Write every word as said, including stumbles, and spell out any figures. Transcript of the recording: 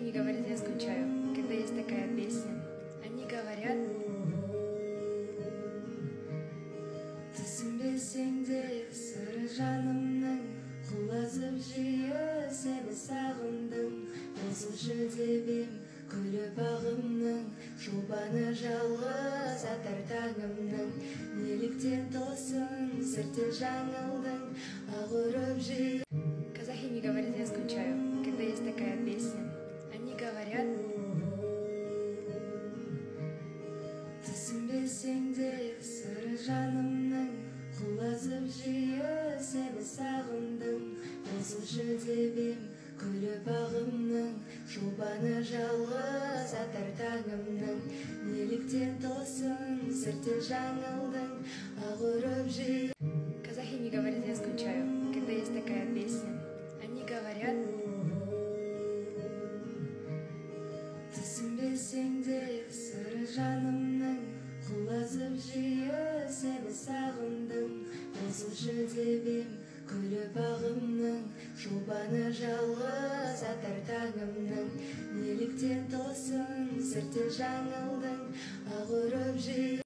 не говорят, я скучаю, когда есть такая песня. Они говорят: түсінбесең де сыры жанымның, құлазып жиі сені сағындым. Болсыншы деп ем күліп ағымның, жұбаны жалғыз атар таңымның. Неліктен тосын сірте жаңылдың, ағырып жиі. Казахи не говорят, я скучаю, когда есть такая песня. Они говорят: түсінбесең де сыры жанымның, құлазып жиі сені сағындым. Болсыншы деп ем күліп ағымның, жұбаны жалғыз атар таңымның. Неліктен тосын сірте жаңылдың, ағырып жиі. Казахи не говорят, я скучаю, когда есть такая песня. Они говорят: түсінбесең де сыры жанымның, құлазып жиі сені сағындым. Болсыншы деп ем күліп ағымның, жұбаны жалғыз атар таңымның. Неліктен тосын сірте жаңылдың, ағырып жиі.